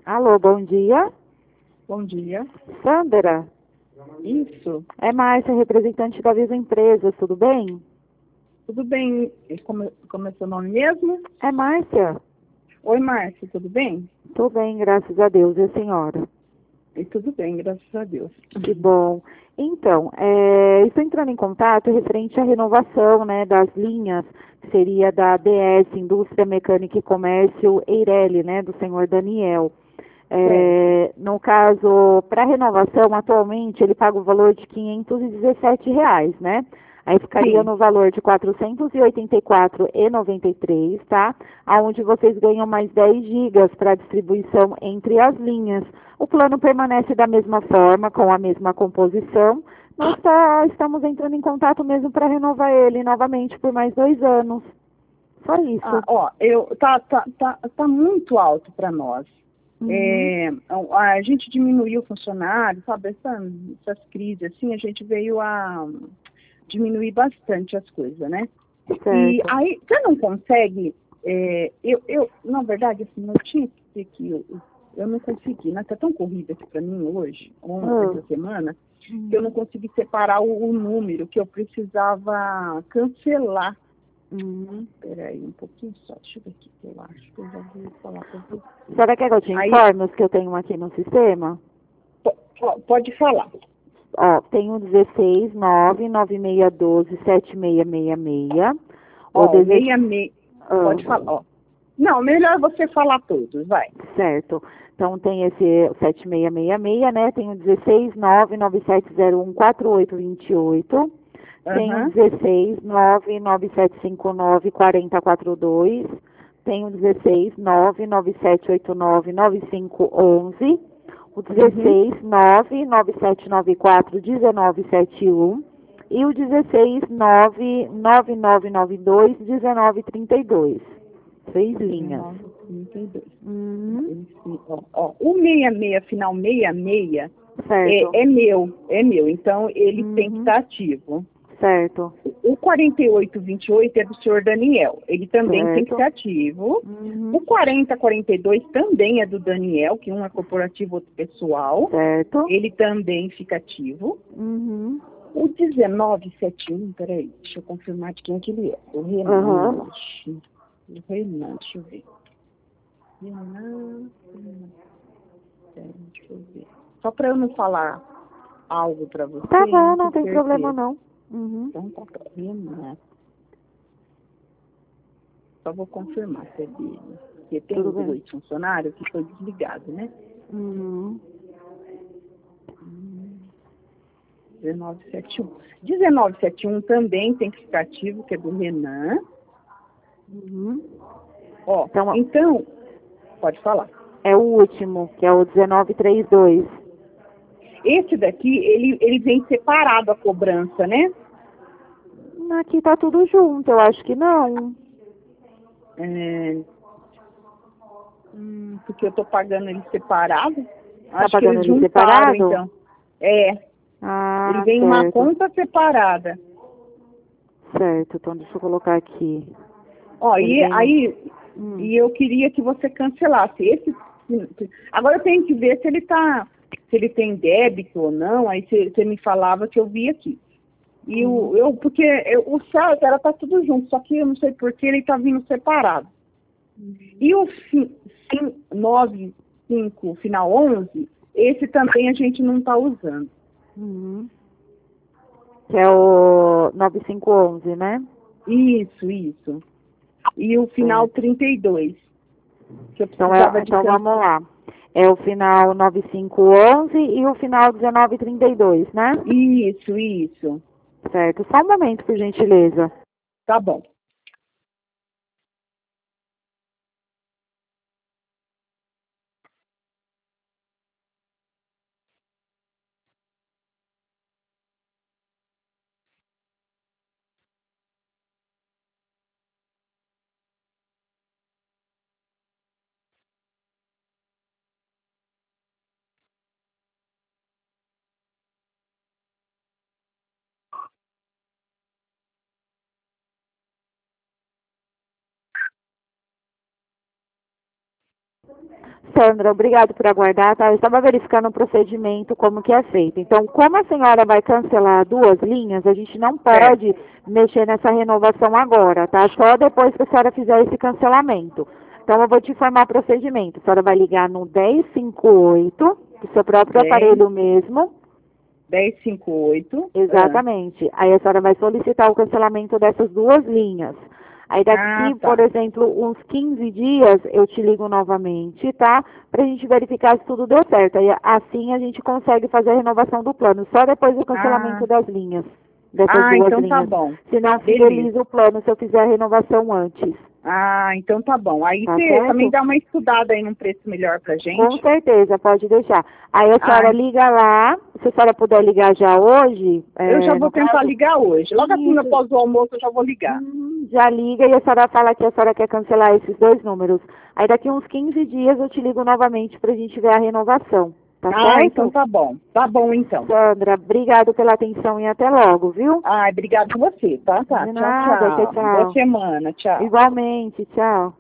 Alô, bom dia. Bom dia. Sandra, Isso. é Márcia, representante da Visa Empresas, tudo bem? Tudo bem? Como é seu nome mesmo? É Márcia? Oi, Márcia, tudo bem? Tudo bem, graças a Deus. E a senhora? E tudo bem, graças a Deus. Que bom. Então, estou entrando em contato referente à renovação, né, das linhas, que seria da ADS, Indústria Mecânica e Comércio Eireli, né, do senhor Daniel. Certo. No caso, para renovação, atualmente, ele paga o valor de R$ 517, né? Aí ficaria Sim. no valor de R$ 484,93, tá? Aonde vocês ganham mais 10 gigas para distribuição entre as linhas. O plano permanece da mesma forma, com a mesma composição. Estamos entrando em contato mesmo para renovar ele novamente por mais 2 anos. Só isso. Tá muito alto para nós. Uhum. A gente diminuiu o funcionário, sabe? Essas crises, assim, a gente veio a diminuir bastante as coisas, né? E Certo. aí, você não consegue, na verdade, assim, eu tinha que dizer que eu não consegui, né? Tá tão corrida aqui para mim hoje, Ah. essa semana, que eu não consegui separar o número que eu precisava cancelar. Uhum. Peraí, um pouquinho só, deixa eu ver aqui, que eu acho que eu já vou falar para você. A senhora quer que eu te Aí, informe os que eu tenho aqui no sistema? pode falar. Ó, tenho 16 9 9612 7666. O Ó, o 16. 66, Ah, pode falar, ó. Não, melhor você falar todos, vai. certo. Então tem esse 7666, né? Tenho 16 9 9701 4828. Tenho Aham. 16 9 9759 4042. Tenho 16 9 9789 9511. O Uhum. 16 9 9794 1971 e o 16 9 9992 1932. 6 linhas. 1932. Uhum. O 66, final 66, Certo. é meu, então ele tem que Uhum. estar ativo. Certo. O 4828 é do senhor Daniel, ele também tem que Certo. estar ativo. O Uhum. 4042 também é do Daniel, que um é corporativo, outro pessoal, Certo. ele também fica ativo. Uhum. O 1971, peraí, deixa eu confirmar de quem que ele é. O Renan, eu Aham. acho. O Renan, deixa eu ver. Renan, deixa eu ver. Só para eu não falar algo para você Tá e bom, não não ter tem problema certeza. não. Uhum. Então tá, Renan. Só vou confirmar se é dele. Porque tem Tudo bem. dois funcionários que foi desligado, né? Uhum. 1971. 1971 também tem que ficar ativo, que é do Renan. Uhum. Ó, Então, então, pode falar. é o último, que é o 1932. Esse daqui, ele vem separado a cobrança, né? Aqui tá tudo junto, eu acho que não. É, porque eu tô pagando ele separado. Tá Acho que pagando eles ele juntaram, separado? então. É, ele Ah, vem uma certo. conta separada. Certo, então deixa eu colocar aqui. Ó, Ele e vem no... aí, Hum. e eu queria que você cancelasse esse. Agora eu tenho que ver se ele tem débito ou não. Aí você me falava que eu vi aqui. E Uhum. o certo era tá tudo junto, só que eu não sei por que ele tá vindo separado. E o 95, final 11, esse também a gente não está usando. Uhum. Que é o 9511, né? Isso. E o final Certo. 32, que eu Então, precisava de então vamos cancelar. lá. É o final 9511 e o final 1932, né? Isso. Certo. Só um momento, por gentileza. Tá bom. Sandra, obrigado por aguardar, tá? Eu estava verificando o procedimento, como que é feito. Então, como a senhora vai cancelar 2 linhas, a gente não pode mexer nessa renovação agora, tá? Só depois que a senhora fizer esse cancelamento. Então, eu vou te informar o procedimento. A senhora vai ligar no 1058, do seu próprio 10, aparelho mesmo. 1058. Exatamente. Aí a senhora vai solicitar o cancelamento dessas 2 linhas. Aí daqui, Tá. por exemplo, uns 15 dias, eu te ligo novamente, tá? Pra gente verificar se tudo deu certo. Aí assim a gente consegue fazer a renovação do plano, só depois do cancelamento das linhas, dessas 2 Então tá linhas. bom. Se não, fideliza o plano se eu fizer a renovação antes. Então tá bom. Aí Tá você certo? também dá uma estudada aí num preço melhor pra gente. Com certeza, pode deixar. Aí a senhora liga lá, se a senhora puder ligar já hoje. Eu já vou tentar ligar hoje. Logo assim, Isso. após o almoço, eu já vou ligar. Já liga e a senhora fala que a senhora quer cancelar esses 2 números. Aí daqui uns 15 dias eu te ligo novamente pra gente ver a renovação. Tá certo? Então tá bom. Tá bom, então. Sandra, obrigado pela atenção e até logo, viu? Obrigado a você, tá? De nada, tchau, tchau. Boa semana, tchau. Igualmente, tchau.